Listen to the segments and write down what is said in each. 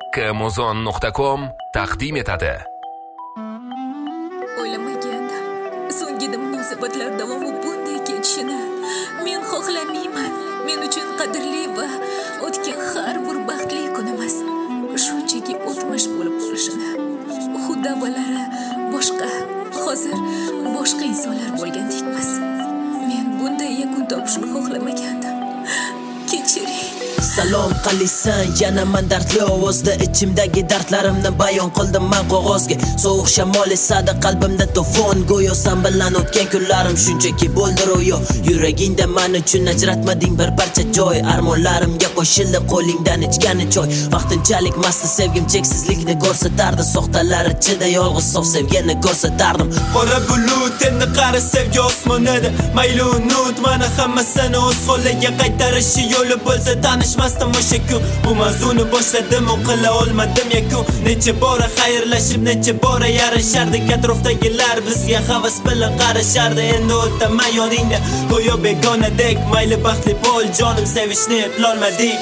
kmuzon.com taqdim etadi. O'ylamagandim. So'nggi munosabatlar davomi bunday kechishini men xohlamayman. Men uchun qadrli va o'tgan har bir baxtli kunimiz shunchaki o'tmish bo'lib qolishini. Xudovalari boshqa, hozir boshqa insonlar bo'lgandekmiz. Men bunday yakun topishni xohlamagandim. Kechiring. Salom qilisan, yana men dardli ovozda ichimdagi dardlarimni bayon qildim men qog'ozga. Sovuq shamol esadi qalbimda to'fon, go'yo sen bilan o'tgan kunlarim shunchaki bo'ldi ro'yo. Yuragingda men uchun ajratmading bir parcha joy, armonlarimga qo'shildi qo'lingdan ichgani choy. Vaqtinchalik mast sevgim cheksizlikni ko'rsatardi, soxtalar ichida yolg'iz sof sevgini ko'rsatardim. Qora bulut endi qari sevgi osmonida, mayli unut mana hammasini o'z qo'liga qaytarishi yo'li bo'lsa tanishmasdim o'sha kun. Bu mavzuni boshladim, qila olmadim yakun. Necha bora xayrlashib, necha bora yarashardik, atrofdagilar bizga havas bilan qarashardi. Endi o'taman yoningda go'yo begonadek, mayli baxtli bo'l jonim, sevishni eplolmadik.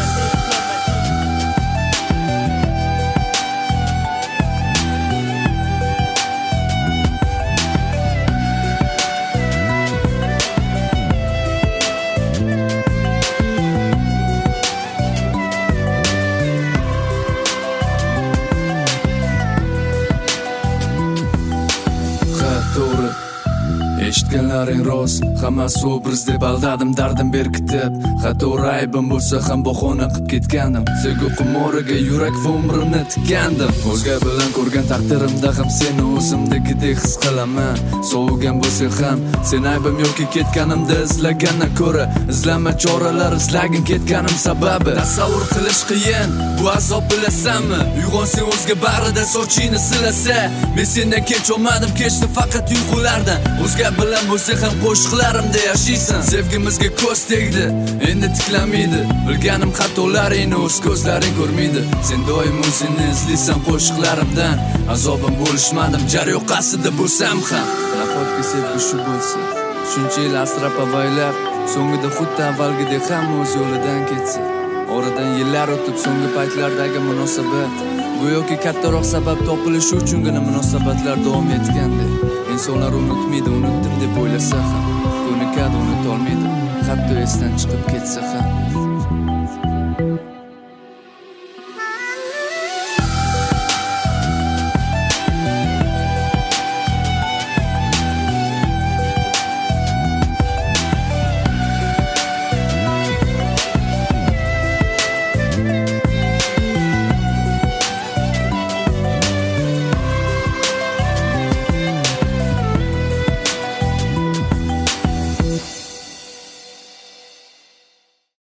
Eshitganlaring rost, hammasi obraz deb aldadim, dardim berkitib. Hatto aybim bo'lsa ham bahona qilib ketgandim. Sevgi qumoriga yurak va umrimni tikkandim. O'zga bilan ko'rgan taqdirimda ham seni o'zimdagidek his qilaman. Sovugan bo'lsa ham sen aybim yoki ketganimda izlagandan ko'ra izlama choralar, izlagin ketganim sababi. Tasavvur qilish qiyin, bu azob bilasanmi? Uyg'onsang o'zga barida sochingni silasa. Men sendan kech olmadim, kechdi faqat uyqulardan. O'zga bilan bo'lsa ham qo'shiqlarimda yashaysan. Sevgimizga ko'z tegdi, endi tiklamaydi. Bilganim xatolaringni o'z ko'zlaring ko'rmaydi. Sen doim o'zingni izlaysan qo'shiqlarimdan. Azobim bo'lishmadim, jar yoqasida bo'lsam ham. Nahotki sevgi shu bo'lsa, shuncha yil asrab avaylab, so'ngida xuddi avvalgidek hamma o'z yo'lidan ketsa. Oradan yillar o'tib so'nggi paytlardagi munosabat go'yoki kattaroq sabab topilishi uchungina munosabatlar davom etgandek. İnsanlar unutmaydi, unutdim deb o'ylasa ham, ko'nikadi unutolmaydi, hatto esdan chiqib ketsa ham.